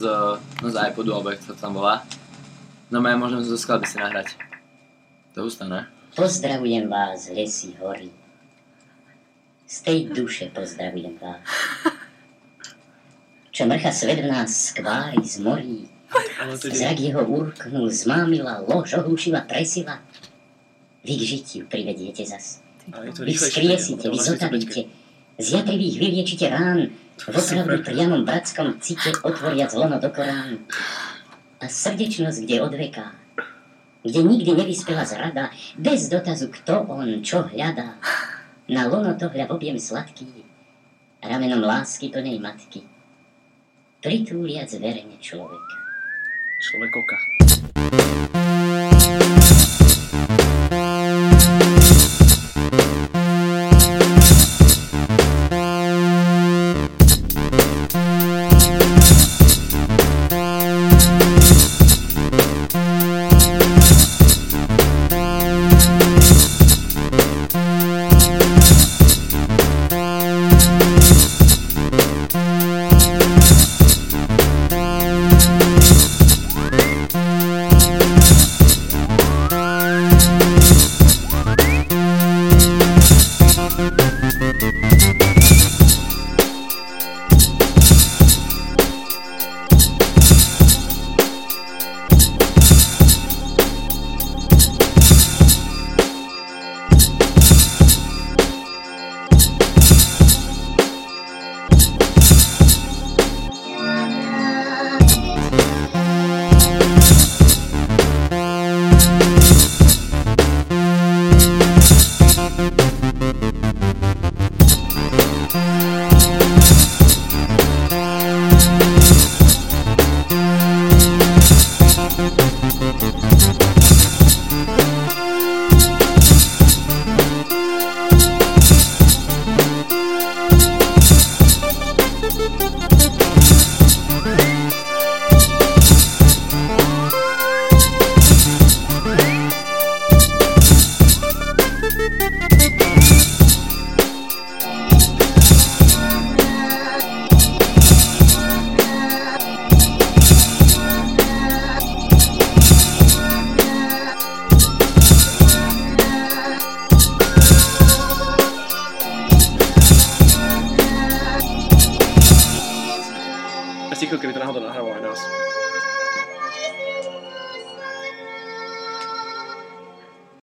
z iPodu, alebo jak to tam volá. No ja môžem zo skladby si nahrať. To je hustá, ne? Pozdravujem vás, lesy, hory. Z tej duše pozdravujem vás. Čo mrcha svet v nás skvári z morí, zrak jeho urknul, zmámila, lož ohúšila, presila. Vy k žitiu privediete zas. Vy vzkriesite, vy zotavíte, z jatrivých vyliečite rán, v opravdu priamom bratskom cite otvoriac lono do Koránu. A srdečnosť, kde odveká, kde nikdy nevyspela zrada, bez dotazu, kto on, čo hľadá, na lono to hľa v objem sladký, ramenom lásky plnej matky, pritúliac verene človeka. Človekoka. Keby to náhodou nahrávalo aj nás.